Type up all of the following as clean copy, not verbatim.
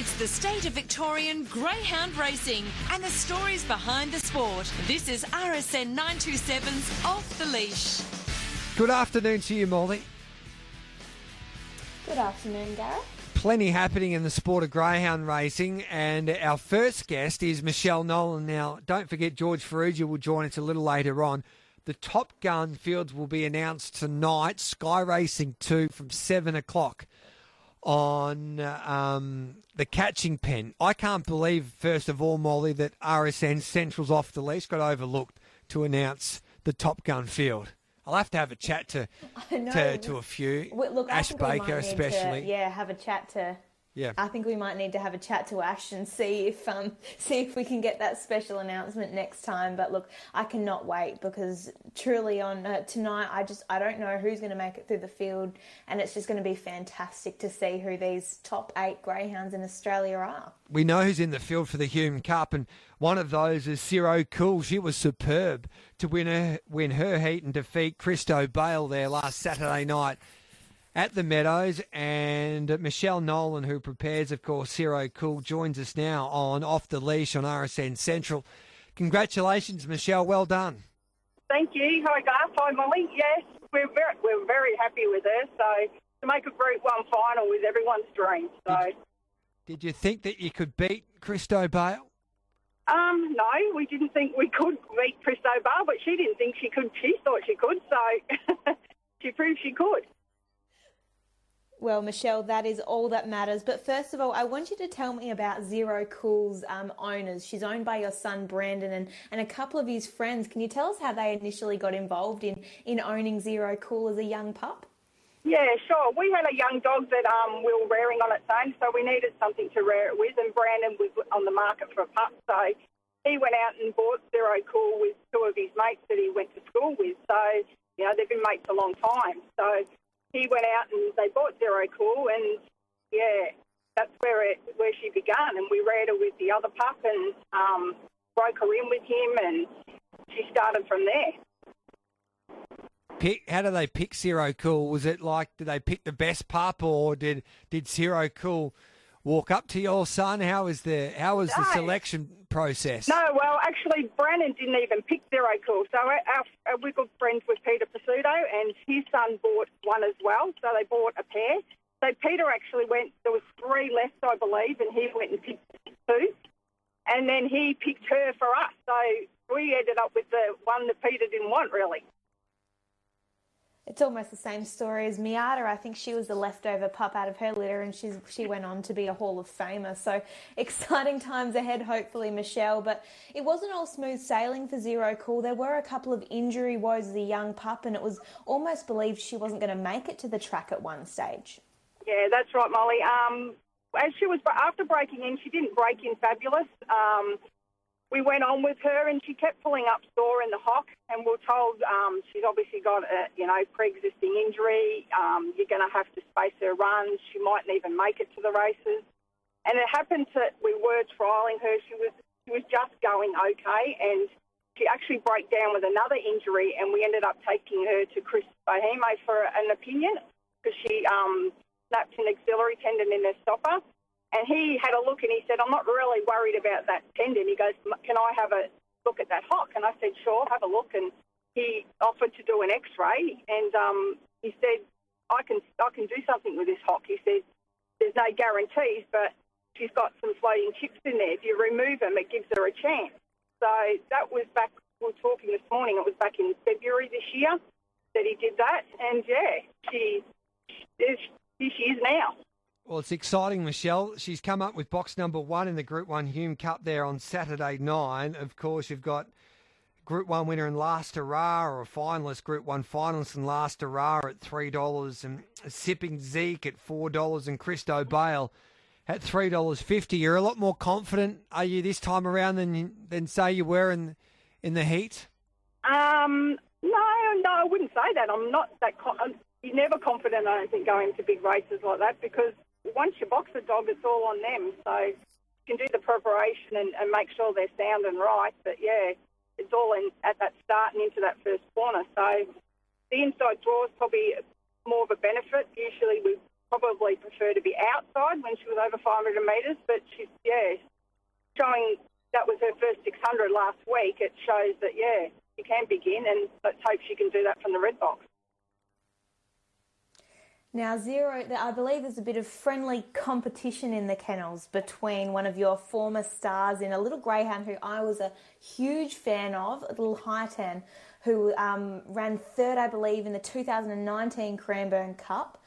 It's the state of Victorian greyhound racing and the stories behind the sport. This is RSN 927's Off the Leash. Good afternoon to you, Molly. Good afternoon, Gareth. Plenty happening in the sport of greyhound racing, and our first guest is Michelle Nolan. Now, don't forget, George Ferrugia will join us a little later on. The Top Gun fields will be announced tonight, Sky Racing 2 from 7 o'clock on the Catching Pen. I can't believe, first of all, Molly, that RSN Central's Off the Leash got overlooked to announce the Top Gun field. I'll have to have a chat to a few. Look, Ash Baker especially. Have a chat to. Yeah. I think we might need to have a chat to Ash and see if we can get that special announcement next time. But look, I cannot wait because truly on tonight, I don't know who's going to make it through the field, and it's just going to be fantastic to see who these top 8 greyhounds in Australia are. We know who's in the field for the Hume Cup, and one of those is Zero Cool. She was superb to win her heat and defeat Christo Bale there last Saturday night at the Meadows. And Michelle Nolan, who prepares, of course, Zero Cool, joins us now on Off the Leash on RSN Central. Congratulations, Michelle. Well done. Thank you. Hi, Garth. Hi, Molly. Yes, we're very happy with her. So to make a Group 1 final was everyone's dream. So did you think that you could beat Christo Bale? No, we didn't think we could beat Christo Bale, but she didn't think she could. She thought she could, so she proved she could. Well, Michelle, that is all that matters. But first of all, I want you to tell me about Zero Cool's owners. She's owned by your son, Brandon, and a couple of his friends. Can you tell us how they initially got involved in owning Zero Cool as a young pup? Yeah, sure. We had a young dog that we were rearing on its own, so we needed something to rear it with, and Brandon was on the market for a pup. So he went out and bought Zero Cool with 2 of his mates that he went to school with. So, you know, they've been mates a long time. So he went out and they bought Zero Cool, and yeah, that's where she began. And we reared her with the other pup and broke her in with him, and she started from there. How do they pick Zero Cool? Was it like, did they pick the best pup, or did Zero Cool walk up to your son? How was the selection process? No, well, actually, Brandon didn't even pick Zero Cool. So we're good friends with Peter Pasuto, and his son bought one as well. So they bought a pair. So Peter actually went, there was 3 left, I believe, and he went and picked 2. And then he picked her for us. So we ended up with the one that Peter didn't want, really. It's almost the same story as Miata. I think she was the leftover pup out of her litter, and she went on to be a Hall of Famer. So exciting times ahead, hopefully, Michelle. But it wasn't all smooth sailing for Zero Cool. There were a couple of injury woes as a young pup, and it was almost believed she wasn't going to make it to the track at one stage. Yeah, that's right, Molly. As she was after breaking in, she didn't break in fabulous. We went on with her, and she kept pulling up sore in the hock, and we were told she's obviously got a pre-existing injury. You're going to have to space her runs. She mightn't even make it to the races. And it happened that we were trialling her. She was just going okay, and she actually broke down with another injury, and we ended up taking her to Chris Boheme for an opinion because she snapped an axillary tendon in her stopper. And he had a look and he said, I'm not really worried about that tendon. He goes, can I have a look at that hock? And I said, sure, have a look. And he offered to do an X-ray. And he said, I can do something with this hock. He said, there's no guarantees, but she's got some floating chips in there. If you remove them, it gives her a chance. So that was back, we were talking this morning, it was back in February this year that he did that. And, yeah, here she is now. Well, it's exciting, Michelle. She's come up with box number 1 in the Group 1 Hume Cup there on Saturday 9. Of course, you've got Group 1 winner in Last Hurrah, or a finalist, Group 1 finalist in Last Hurrah at $3, and Sipping Zeke at $4, and Christo Bale at $3.50. You're a lot more confident, are you, this time around than say you were in the heat? No, I wouldn't say that. I'm not that you're never confident, I don't think, going to big races like that, because once you box a dog, it's all on them. So you can do the preparation and make sure they're sound and right. But, yeah, it's all in at that start and into that first corner. So the inside draw is probably more of a benefit. Usually we probably prefer to be outside when she was over 500 metres, but she's, showing that was her first 600 last week. It shows that, she can begin, and let's hope she can do that from the red box. Now, Zero, I believe there's a bit of friendly competition in the kennels between one of your former stars in a little greyhound who I was a huge fan of, a little Hightan, who ran third, I believe, in the 2019 Cranbourne Cup.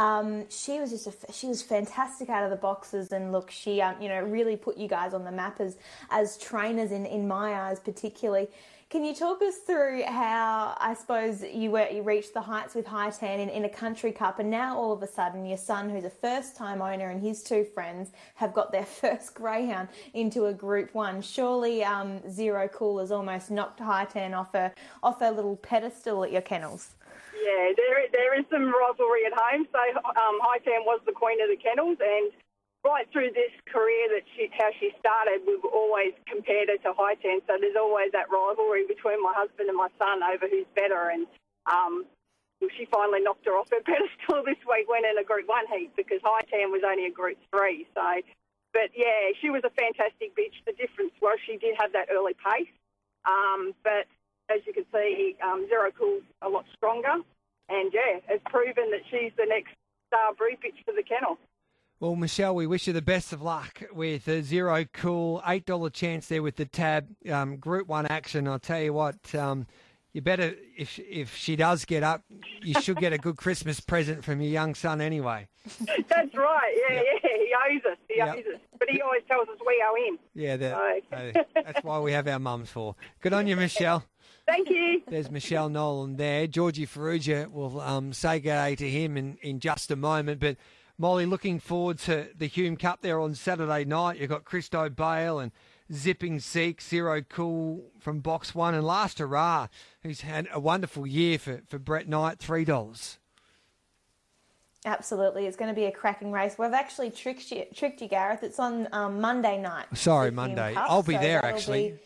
She was fantastic out of the boxes, and look, she really put you guys on the map as trainers in my eyes, particularly. Can you talk us through how, I suppose, you reached the heights with Hightan in a country cup, and now all of a sudden your son, who's a first-time owner, and his two friends have got their first greyhound into a Group 1. Surely Zero Cool has almost knocked Hightan off her little pedestal at your kennels. Yeah, there is some rivalry at home. So Hightan was the queen of the kennels, and right through this career how she started, we've always compared her to Hightan. So there's always that rivalry between my husband and my son over who's better. And she finally knocked her off her pedestal this week, went in a Group 1 heat because Hightan was only a Group 3. So, but yeah, she was a fantastic bitch. The difference was she did have that early pace, but as you can see, Zero Cool's a lot stronger, and has proven that she's the next star breed bitch for the kennel. Well, Michelle, we wish you the best of luck with Zero Cool. $8 chance there with the tab. Group 1 action. I'll tell you what, you better, if she does get up, you should get a good Christmas present from your young son anyway. That's right. Yeah. He owes us. He owes us. But he always tells us we owe him. Yeah, that's why we have our mums for. Good on you, Michelle. Thank you. There's Michelle Nolan there. Georgie Ferrugia will say good day to him in just a moment. But Molly, looking forward to the Hume Cup there on Saturday night. You've got Christo Bale and Zipping Zeke, Zero Cool from Box 1, and Last Hurrah, who's had a wonderful year for Brett Knight, $3. Absolutely. It's going to be a cracking race. We've actually tricked you, Gareth. It's on Monday night. Sorry, Monday. I'll be there, actually.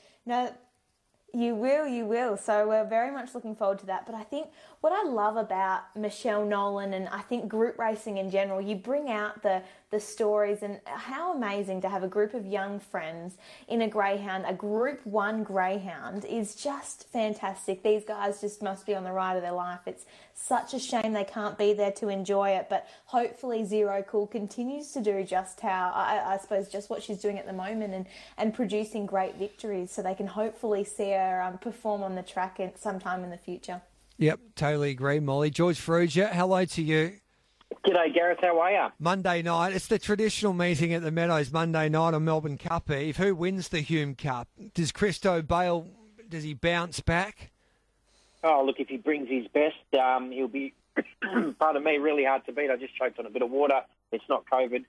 You will. So we're very much looking forward to that. But I think what I love about Michelle Nolan, and I think group racing in general, you bring out the stories, and how amazing to have a group of young friends in a greyhound. A Group 1 greyhound is just fantastic. These guys just must be on the ride of their life. It's such a shame they can't be there to enjoy it, but hopefully Zero Cool continues to do just how, I suppose, just what she's doing at the moment, and producing great victories, so they can hopefully see her perform on the track sometime in the future. Yep, totally agree, Molly. George Ferrugia, hello to you. G'day, Gareth. How are you? Monday night. It's the traditional meeting at the Meadows Monday night on Melbourne Cup Eve. Who wins the Hume Cup? Does Christo Bale, does he bounce back? Oh, look, if he brings his best, he'll be, pardon me, really hard to beat. I just choked on a bit of water. It's not COVID.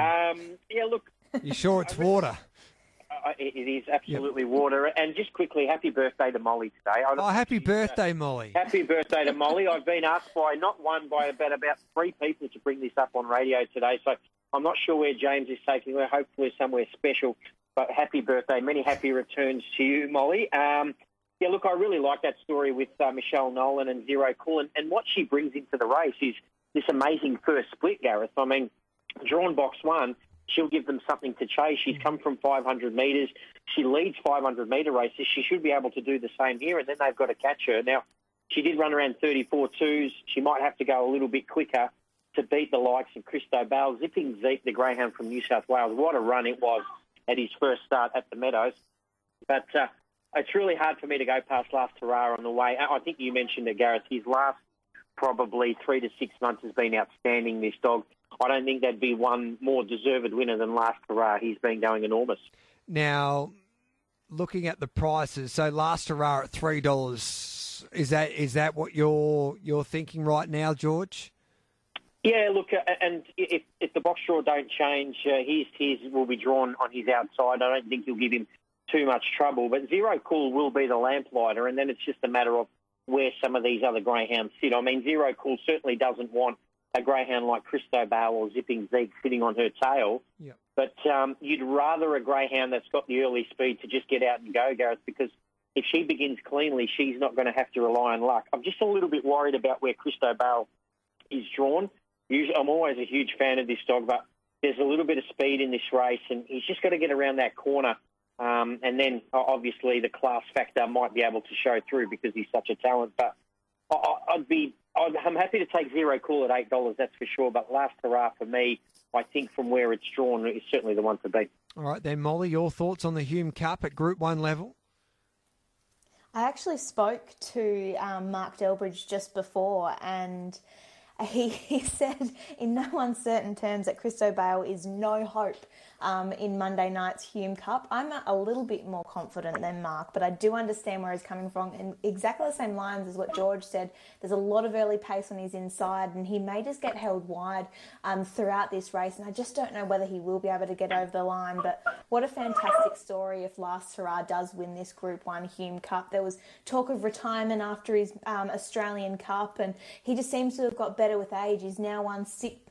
Look. You sure it's water? It is absolutely water. And just quickly, happy birthday to Molly today. Happy birthday, Molly. Happy birthday to Molly. I've been asked by not one, by about 3 people to bring this up on radio today. So I'm not sure where James is taking her. Hopefully somewhere special. But happy birthday. Many happy returns to you, Molly. Look, I really like that story with Michelle Nolan and Zero Cool. And what she brings into the race is this amazing first split, Gareth. I mean, drawn Box 1, she'll give them something to chase. She's come from 500 metres. She leads 500-metre races. She should be able to do the same here, and then they've got to catch her. Now, she did run around 34.2s. She might have to go a little bit quicker to beat the likes of Christo Bale. Zipping Zeke, the greyhound from New South Wales, what a run it was at his first start at the Meadows. But it's really hard for me to go past Last Hurrah on the way. I think you mentioned it, Gareth. His last probably 3 to 6 months has been outstanding, this dog. I don't think there'd be one more deserved winner than Last Hurrah. He's been going enormous. Now, looking at the prices, so Last Hurrah at $3, is that what you're thinking right now, George? Yeah, look, and if the box draw don't change, his will be drawn on his outside. I don't think he'll give him too much trouble. But Zero Cool will be the lamplighter, and then it's just a matter of where some of these other greyhounds sit. I mean, Zero Cool certainly doesn't want a greyhound like Christo Bale or Zipping Zeke sitting on her tail. Yep. But you'd rather a greyhound that's got the early speed to just get out and go, Gareth, because if she begins cleanly, she's not going to have to rely on luck. I'm just a little bit worried about where Christo Bale is drawn. I'm always a huge fan of this dog, but there's a little bit of speed in this race, and he's just got to get around that corner. And then, obviously, the class factor might be able to show through because he's such a talent. But I'm happy to take Zero Cool at $8, that's for sure. But Last Hurrah, for me, I think from where it's drawn, is certainly the one to beat. All right, then, Molly, your thoughts on the Hume Cup at Group 1 level? I actually spoke to Mark Delbridge just before, and he said in no uncertain terms that Christo Bale is no hope in Monday night's Hume Cup. I'm a little bit more confident than Mark, but I do understand where he's coming from. And exactly the same lines as what George said. There's a lot of early pace on his inside, and he may just get held wide throughout this race. And I just don't know whether he will be able to get over the line. But what a fantastic story if Last Hurrah does win this Group 1 Hume Cup. There was talk of retirement after his Australian Cup, and he just seems to have got better with age. He's now won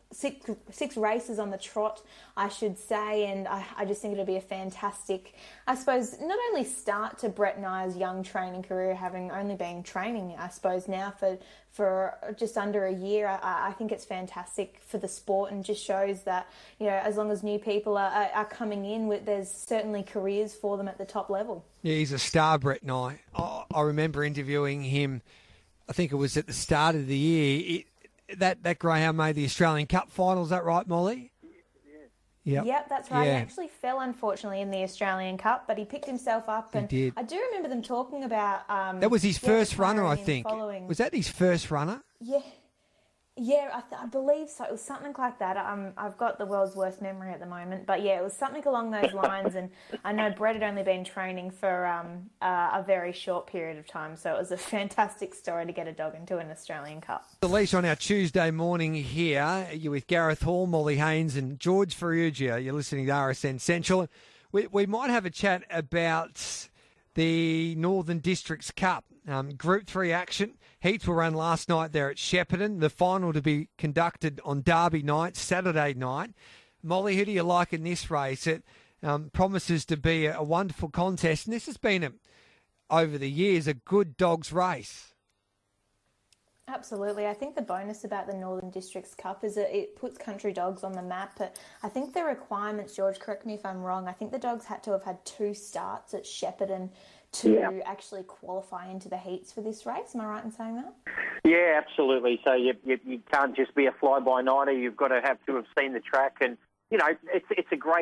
six races on the trot, I should say, and I just think it'll be a fantastic, I suppose, not only start to Brett Nyer's young training career, having only been training, I suppose, now for just under a year. I think it's fantastic for the sport, and just shows that, you know, as long as new people are coming in, there's certainly careers for them at the top level. Yeah, he's a star, Brett Nye. I remember interviewing him, I think it was at the start of the year. That greyhound made the Australian Cup final. Is that right, Molly? Yeah. Yep, that's right. Yeah. He actually fell, unfortunately, in the Australian Cup, but he picked himself up. And he did. I do remember them talking about... that was his first runner, I think. Was that his first runner? Yeah. Yeah, I believe so. It was something like that. I've got the world's worst memory at the moment. But, yeah, it was something along those lines. And I know Brett had only been training for a very short period of time. So it was a fantastic story to get a dog into an Australian Cup. The Leash on our Tuesday morning here. You're with Gareth Hall, Molly Haynes and George Ferrugia. You're listening to RSN Central. We might have a chat about the Northern Districts Cup. Group 3 action. Heats were run last night there at Shepparton. The final to be conducted on Derby night, Saturday night. Molly, who do you like in this race? It promises to be a wonderful contest. And this has been, over the years, a good dogs race. Absolutely. I think the bonus about the Northern Districts Cup is that it puts country dogs on the map. But I think the requirements, George, correct me if I'm wrong, I think the dogs had to have had 2 starts at Shepparton to actually qualify into the heats for this race. Am I right in saying that? Yeah, absolutely. So you can't just be a fly-by-nighter. You've got to have seen the track, and you know it's a great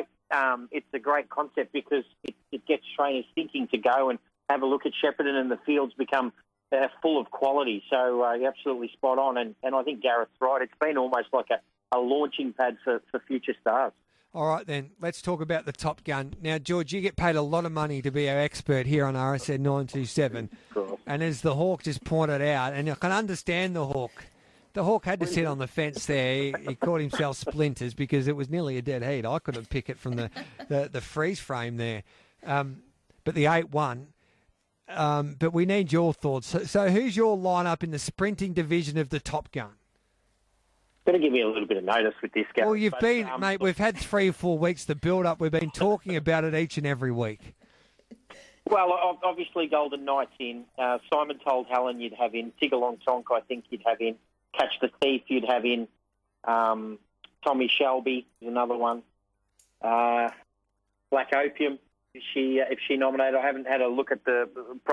concept because it gets trainers thinking to go and have a look at Shepparton, and the fields become full of quality. So you're absolutely spot on, and I think Gareth's right. It's been almost like a launching pad for future stars. All right, then, let's talk about the Top Gun. Now, George, you get paid a lot of money to be our expert here on RSN 927. Cool. And as the Hawk just pointed out, and I can understand the Hawk had to sit on the fence there. He caught himself splinters because it was nearly a dead heat. I couldn't pick it from the freeze frame there. But the 8-1. But we need your thoughts. So who's your lineup in the sprinting division of the Top Gun? Going to give me a little bit of notice with this, Gareth. Well, mate, we've had 3 or 4 weeks to build up. We've been talking about it each and every week. Well, obviously Golden Knights in. Simon Told Helen you'd have in. Tigalong Tonk I think you'd have in. Catch the Thief you'd have in. Tommy Shelby is another one. Black Opium, if she nominated. I haven't had a look at the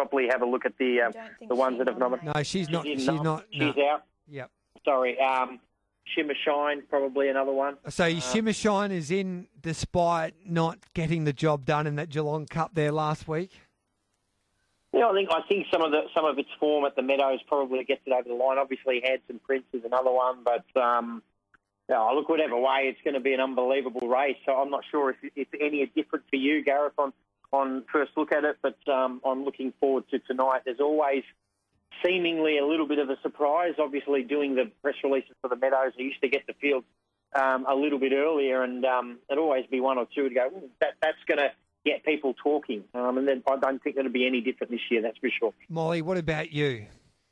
ones that have nominated. No, she's not. She's out. Yep. Sorry. Shimmer Shine, probably another one. So Shimmer Shine is in despite not getting the job done in that Geelong Cup there last week? Yeah, I think some of its form at the Meadows probably gets it over the line. Obviously, Hanson Prince is another one, but look, whatever way, it's going to be an unbelievable race. So I'm not sure if it's any different for you, Gareth, on first look at it, but I'm looking forward to tonight. There's always seemingly a little bit of a surprise. Obviously, doing the press releases for the Meadows, I used to get the field a little bit earlier, and it'd always be 1 or 2 to go, that's going to get people talking. And then I don't think it'll be any different this year, that's for sure. Molly, what about you?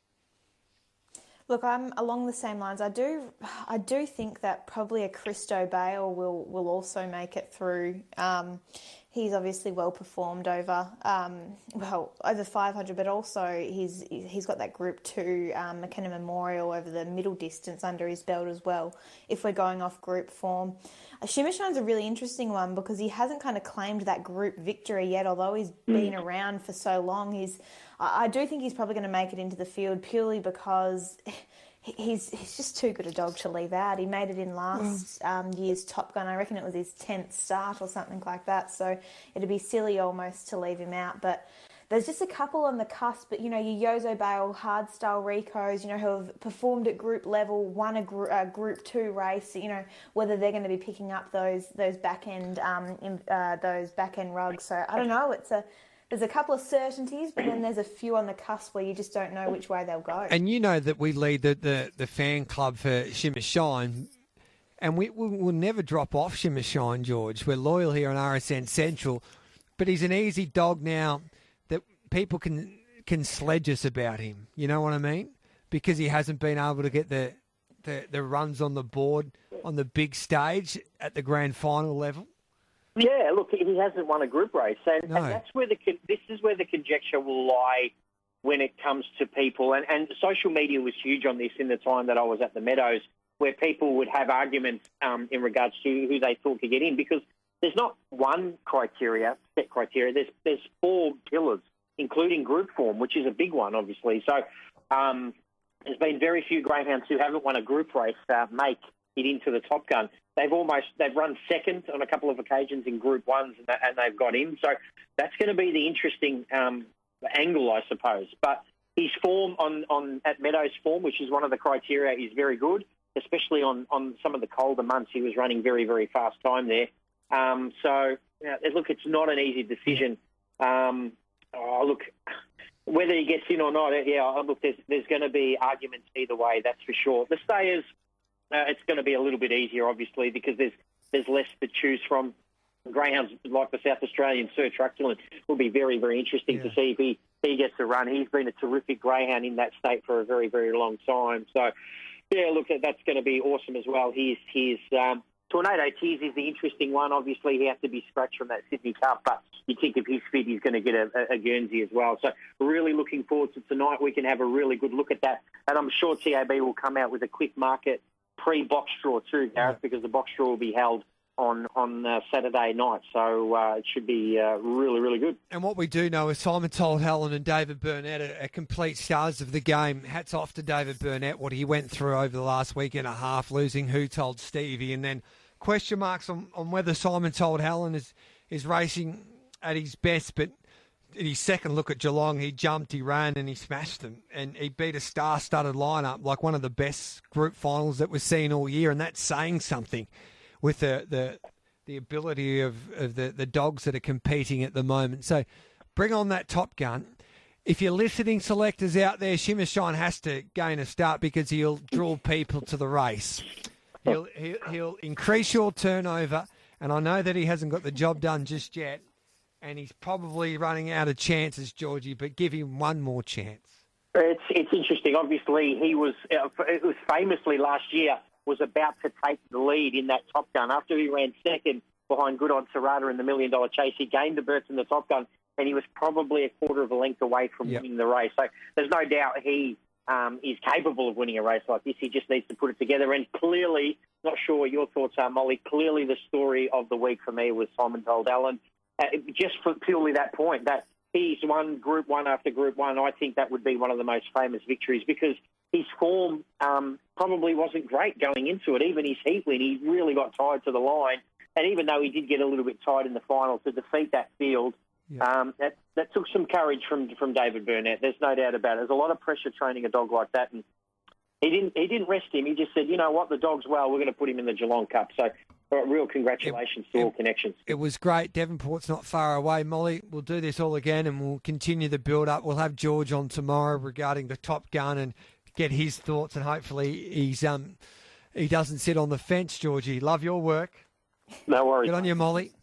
Look, I'm along the same lines. I do think that probably a Christo Bale will also make it through. He's obviously well performed over over 500, but also he's got that Group 2 McKenna Memorial over the middle distance under his belt as well, if we're going off group form. Shimmer Shine's a really interesting one because he hasn't kind of claimed that group victory yet, although he's been around for so long. I do think he's probably going to make it into the field purely because he's just too good a dog to leave out. He made it in last year's Top Gun. I reckon it was his 10th start or something like that. So it'd be silly almost to leave him out. But there's just a couple on the cusp. But, your Yozo Bale, Hardstyle Ricos, who have performed at group level, won a Group 2 race, whether they're going to be picking up those back-end rugs. So I don't know. There's a couple of certainties, but then there's a few on the cusp where you just don't know which way they'll go. And you know that we lead the fan club for Shimmer Shine, and we'll never drop off Shimmer Shine, George. We're loyal here on RSN Central, but he's an easy dog now that people can sledge us about him. You know what I mean? Because he hasn't been able to get the runs on the board on the big stage at the grand final level. Yeah, look, he hasn't won a group race, and that's where this is where the conjecture will lie when it comes to people. And social media was huge on this in the time that I was at the Meadows, where people would have arguments in regards to who they thought could get in, because there's not one set criteria. There's 4 pillars, including group form, which is a big one, obviously. So there's been very few greyhounds who haven't won a group race make it into the Top Gun. They've run second on a couple of occasions in Group 1s and they've got in. So that's going to be the interesting angle, I suppose. But his form at Meadows form, which is one of the criteria, is very good, especially on some of the colder months. He was running very, very fast time there. Look, it's not an easy decision. Look, whether he gets in or not, there's going to be arguments either way, that's for sure. The stayers, it's going to be a little bit easier, obviously, because there's less to choose from. Greyhounds like the South Australian Sir Truculent will be very, very interesting to see if he gets a run. He's been a terrific greyhound in that state for a very, very long time. So, look, that's going to be awesome as well. His Tornado Tears is the interesting one. Obviously, he has to be scratched from that Sydney Cup, but you think if he's fit, he's going to get a Guernsey as well. So really looking forward to tonight. We can have a really good look at that. And I'm sure TAB will come out with a quick market pre-box draw too, Gareth, because the box draw will be held on Saturday night. So it should be really, really good. And what we do know is Simon Told Helen and David Burnett are complete stars of the game. Hats off to David Burnett, what he went through over the last week and a half, losing Who Told Stevie, and then question marks on whether Simon Told Helen is racing at his best. But in his second look at Geelong, he jumped, he ran, and he smashed them. And he beat a star-studded lineup, like one of the best group finals that we've seen all year. And that's saying something with the ability of the dogs that are competing at the moment. So bring on that Top Gun. If you're listening, selectors out there, Shimmer Shine has to gain a start because he'll draw people to the race. He'll increase your turnover, and I know that he hasn't got the job done just yet, and he's probably running out of chances, Georgie, but give him one more chance. It's interesting. Obviously, it was famously last year was about to take the lead in that Top Gun. After he ran second behind Good Odd Serrata in the $1 Million Chase, he gained the berth in the Top Gun, and he was probably a quarter of a length away from winning the race. So there's no doubt he is capable of winning a race like this. He just needs to put it together. And clearly, not sure what your thoughts are, Molly, clearly the story of the week for me was Simon Told Helen. Just for purely that point, that he's won Group 1 after Group 1, I think that would be one of the most famous victories because his form probably wasn't great going into it. Even his heat win, he really got tied to the line. And even though he did get a little bit tied in the final to defeat that field, that took some courage from David Burnett. There's no doubt about it. There's a lot of pressure training a dog like that. And he didn't rest him. He just said, you know what, the dog's well, we're going to put him in the Geelong Cup. So real congratulations to all connections. It was great. Devonport's not far away, Molly. We'll do this all again and we'll continue the build-up. We'll have George on tomorrow regarding the Top Gun and get his thoughts, and hopefully he doesn't sit on the fence, Georgie. Love your work. No worries. Good on you, Molly.